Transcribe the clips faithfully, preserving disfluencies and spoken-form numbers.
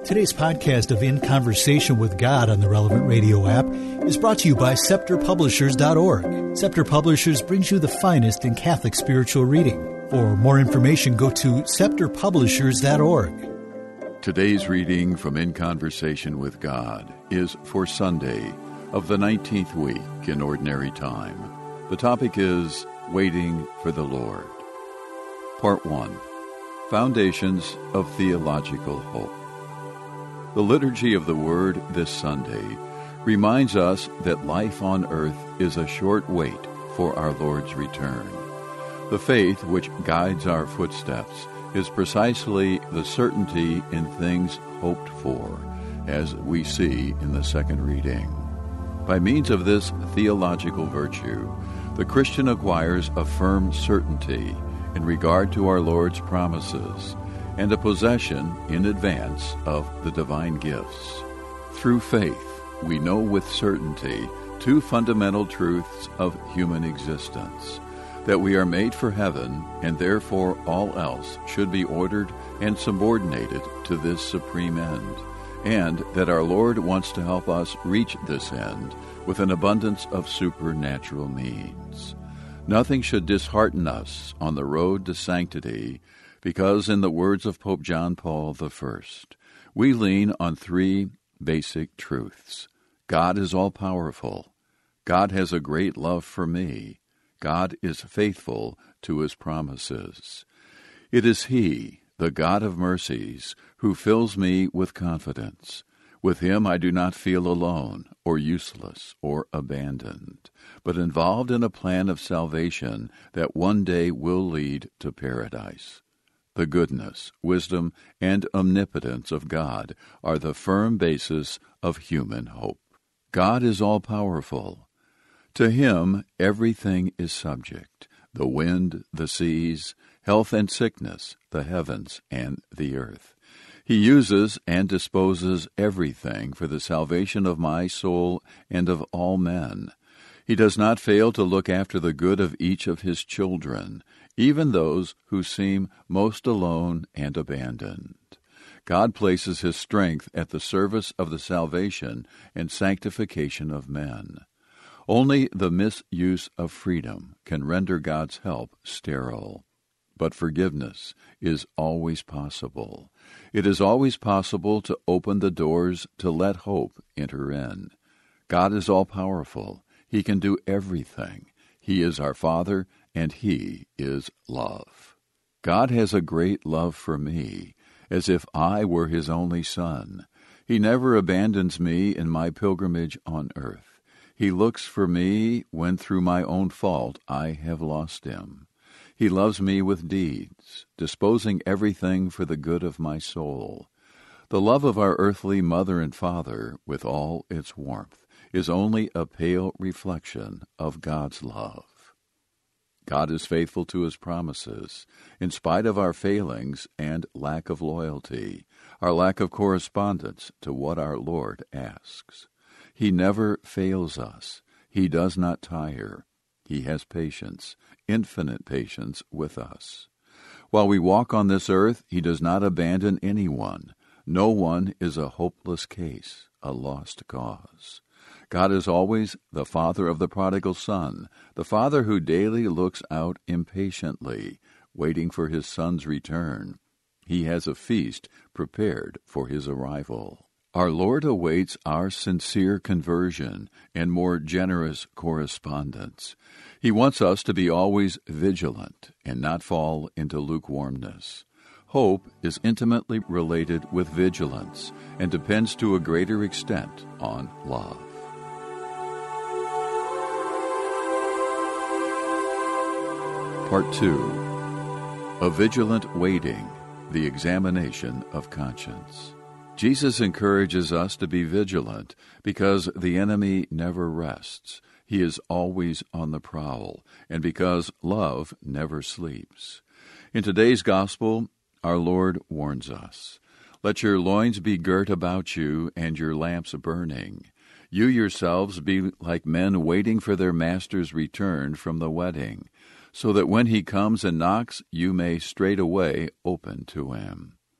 Today's podcast of In Conversation with God on the Relevant Radio app is brought to you by Scepter Publishers dot org. Scepter Publishers brings you the finest in Catholic spiritual reading. For more information, go to Scepter Publishers dot org. Today's reading from In Conversation with God is for Sunday of the nineteenth week in Ordinary Time. The topic is Waiting for the Lord. Part one. Foundations of Theological Hope. The Liturgy of the Word this Sunday reminds us that life on earth is a short wait for our Lord's return. The faith which guides our footsteps is precisely the certainty in things hoped for, as we see in the second reading. By means of this theological virtue, the Christian acquires a firm certainty in regard to our Lord's promises and a possession in advance of the divine gifts. Through faith, we know with certainty two fundamental truths of human existence: that we are made for heaven, and therefore all else should be ordered and subordinated to this supreme end, and that our Lord wants to help us reach this end with an abundance of supernatural means. Nothing should dishearten us on the road to sanctity, because, in the words of Pope John Paul the First, we lean on three basic truths. God is all-powerful. God has a great love for me. God is faithful to his promises. It is he, the God of mercies, who fills me with confidence. With him I do not feel alone, or useless, or abandoned, but involved in a plan of salvation that one day will lead to paradise. The goodness, wisdom, and omnipotence of God are the firm basis of human hope. God is all-powerful. To him everything is subject: the wind, the seas, health and sickness, the heavens, and the earth. He uses and disposes everything for the salvation of my soul and of all men. He does not fail to look after the good of each of his children, even those who seem most alone and abandoned. God places his strength at the service of the salvation and sanctification of men. Only the misuse of freedom can render God's help sterile. But forgiveness is always possible. It is always possible to open the doors to let hope enter in. God is all-powerful. He can do everything. He is our Father, and he is love. God has a great love for me, as if I were his only son. He never abandons me in my pilgrimage on earth. He looks for me when through my own fault I have lost him. He loves me with deeds, disposing everything for the good of my soul. The love of our earthly mother and father, with all its warmth, is only a pale reflection of God's love. God is faithful to his promises, in spite of our failings and lack of loyalty, our lack of correspondence to what our Lord asks. He never fails us. He does not tire. He has patience, infinite patience with us. While we walk on this earth, he does not abandon anyone. No one is a hopeless case, a lost cause. God is always the Father of the prodigal son, the Father who daily looks out impatiently, waiting for his son's return. He has a feast prepared for his arrival. Our Lord awaits our sincere conversion and more generous correspondence. He wants us to be always vigilant and not fall into lukewarmness. Hope is intimately related with vigilance and depends to a greater extent on love. Part two. A Vigilant Waiting, the Examination of Conscience. Jesus encourages us to be vigilant because the enemy never rests. He is always on the prowl, and because love never sleeps. In today's gospel, our Lord warns us, "Let your loins be girt about you and your lamps burning. You yourselves be like men waiting for their master's return from the wedding, so that when he comes and knocks, you may straightway open to him."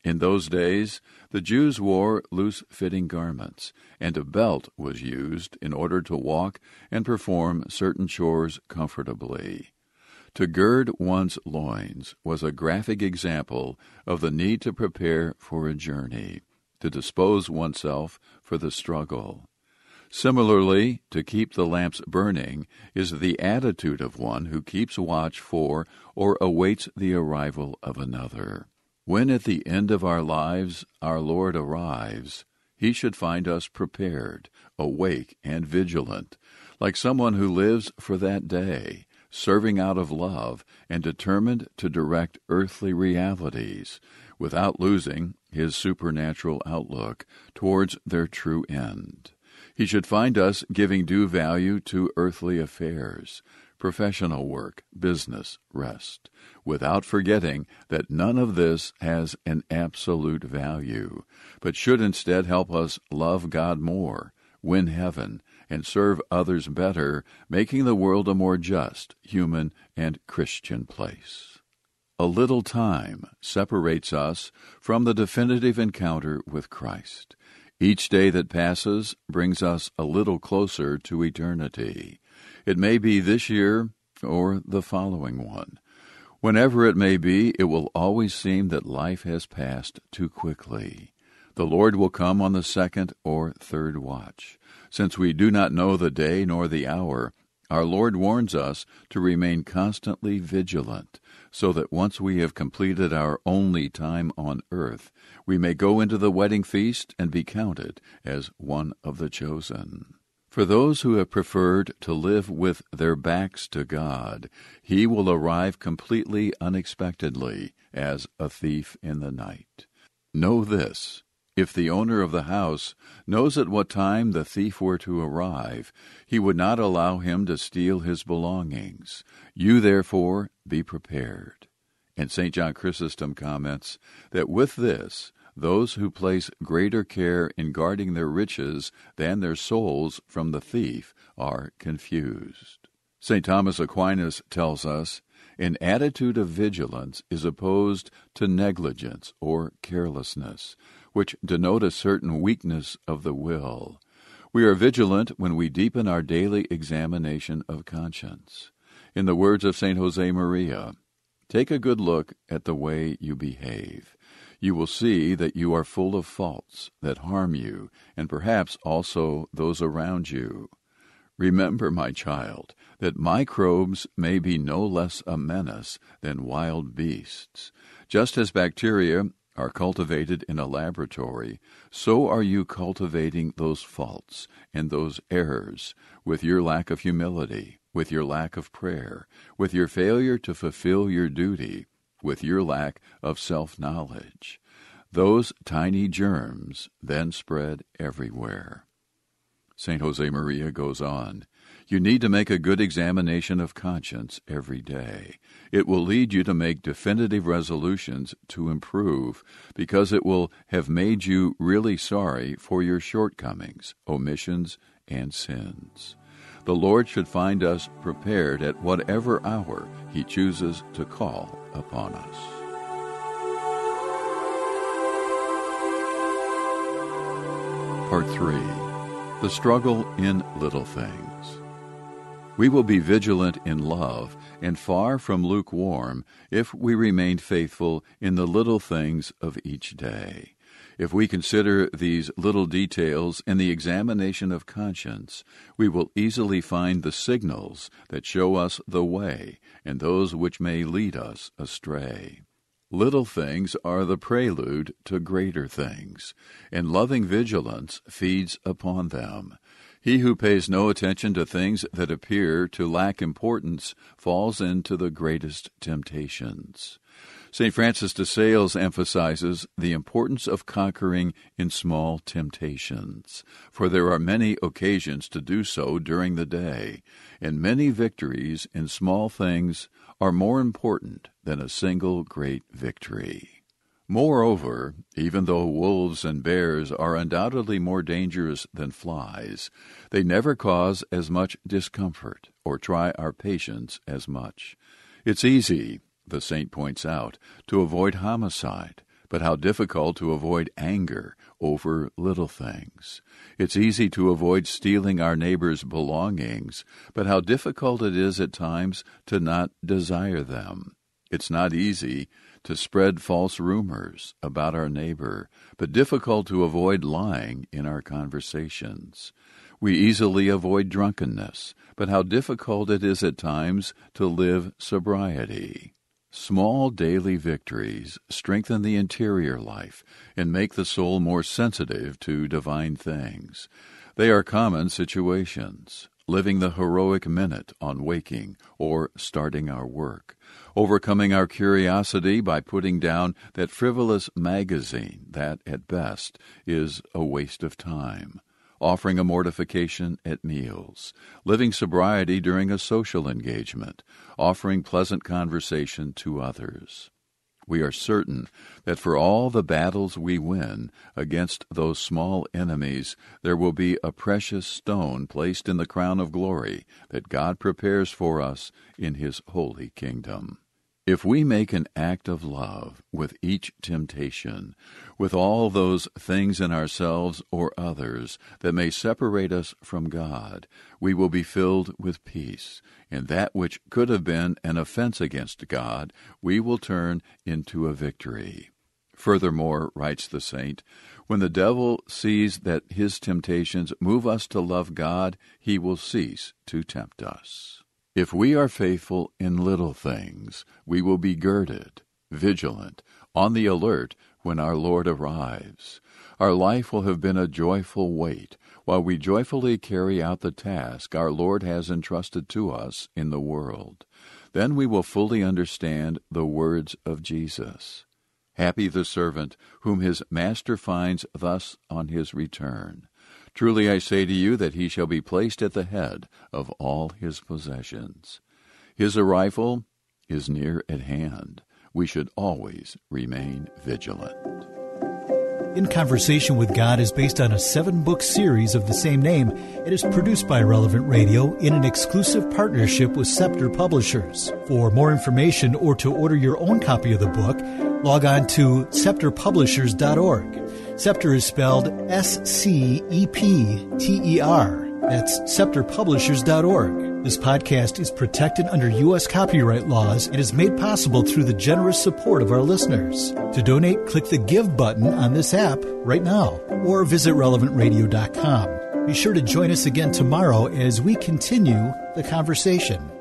In those days, the Jews wore loose-fitting garments, and a belt was used in order to walk and perform certain chores comfortably. To gird one's loins was a graphic example of the need to prepare for a journey, to dispose oneself for the struggle. Similarly, to keep the lamps burning is the attitude of one who keeps watch for or awaits the arrival of another. When at the end of our lives our Lord arrives, he should find us prepared, awake, and vigilant, like someone who lives for that day, serving out of love and determined to direct earthly realities without losing his supernatural outlook towards their true end. He should find us giving due value to earthly affairs, professional work, business, rest, without forgetting that none of this has an absolute value, but should instead help us love God more, win heaven, and serve others better, making the world a more just, human, and Christian place. A little time separates us from the definitive encounter with Christ. Each day that passes brings us a little closer to eternity. It may be this year or the following one. Whenever it may be, it will always seem that life has passed too quickly. The Lord will come on the second or third watch. Since we do not know the day nor the hour, our Lord warns us to remain constantly vigilant, so that once we have completed our only time on earth, we may go into the wedding feast and be counted as one of the chosen. For those who have preferred to live with their backs to God, he will arrive completely unexpectedly, as a thief in the night. Know this: if the owner of the house knows at what time the thief were to arrive, he would not allow him to steal his belongings. You, therefore, be prepared. And Saint John Chrysostom comments that with this, those who place greater care in guarding their riches than their souls from the thief are confused. Saint Thomas Aquinas tells us, an attitude of vigilance is opposed to negligence or carelessness, which denote a certain weakness of the will. We are vigilant when we deepen our daily examination of conscience. In the words of Saint Josemaria, take a good look at the way you behave. You will see that you are full of faults that harm you, and perhaps also those around you. Remember, my child, that microbes may be no less a menace than wild beasts. Just as bacteria are cultivated in a laboratory, so are you cultivating those faults and those errors with your lack of humility, with your lack of prayer, with your failure to fulfill your duty, with your lack of self-knowledge. Those tiny germs then spread everywhere. Saint Josemaria goes on, you need to make a good examination of conscience every day. It will lead you to make definitive resolutions to improve, because it will have made you really sorry for your shortcomings, omissions, and sins. The Lord should find us prepared at whatever hour he chooses to call upon us. Part three. The struggle in little things. We will be vigilant in love and far from lukewarm if we remain faithful in the little things of each day. If we consider these little details in the examination of conscience, we will easily find the signals that show us the way and those which may lead us astray. Little things are the prelude to greater things, and loving vigilance feeds upon them. He who pays no attention to things that appear to lack importance falls into the greatest temptations. Saint Francis de Sales emphasizes the importance of conquering in small temptations, for there are many occasions to do so during the day, and many victories in small things are more important than a single great victory. Moreover, even though wolves and bears are undoubtedly more dangerous than flies, they never cause as much discomfort or try our patience as much. It's easy, the saint points out, to avoid homicide, but how difficult to avoid anger over little things. It's easy to avoid stealing our neighbor's belongings, but how difficult it is at times to not desire them. It's not easy to spread false rumors about our neighbor, but difficult to avoid lying in our conversations. We easily avoid drunkenness, but how difficult it is at times to live sobriety. Small daily victories strengthen the interior life and make the soul more sensitive to divine things. They are common situations: living the heroic minute on waking or starting our work, overcoming our curiosity by putting down that frivolous magazine that, at best, is a waste of time, offering a mortification at meals, living sobriety during a social engagement, offering pleasant conversation to others. We are certain that for all the battles we win against those small enemies, there will be a precious stone placed in the crown of glory that God prepares for us in His holy kingdom. If we make an act of love with each temptation, with all those things in ourselves or others that may separate us from God, we will be filled with peace, and that which could have been an offense against God, we will turn into a victory. Furthermore, writes the saint, when the devil sees that his temptations move us to love God, he will cease to tempt us. If we are faithful in little things, we will be girded, vigilant, on the alert when our Lord arrives. Our life will have been a joyful wait, while we joyfully carry out the task our Lord has entrusted to us in the world. Then we will fully understand the words of Jesus. Happy the servant whom his master finds thus on his return. Truly I say to you that he shall be placed at the head of all his possessions. His arrival is near at hand. We should always remain vigilant. In Conversation with God is based on a seven-book series of the same name. It is produced by Relevant Radio in an exclusive partnership with Scepter Publishers. For more information or to order your own copy of the book, log on to scepter publishers dot org. Scepter is spelled S C E P T E R. That's scepter publishers dot org. This podcast is protected under U S copyright laws and is made possible through the generous support of our listeners. To donate, click the Give button on this app right now or visit relevant radio dot com. Be sure to join us again tomorrow as we continue the conversation.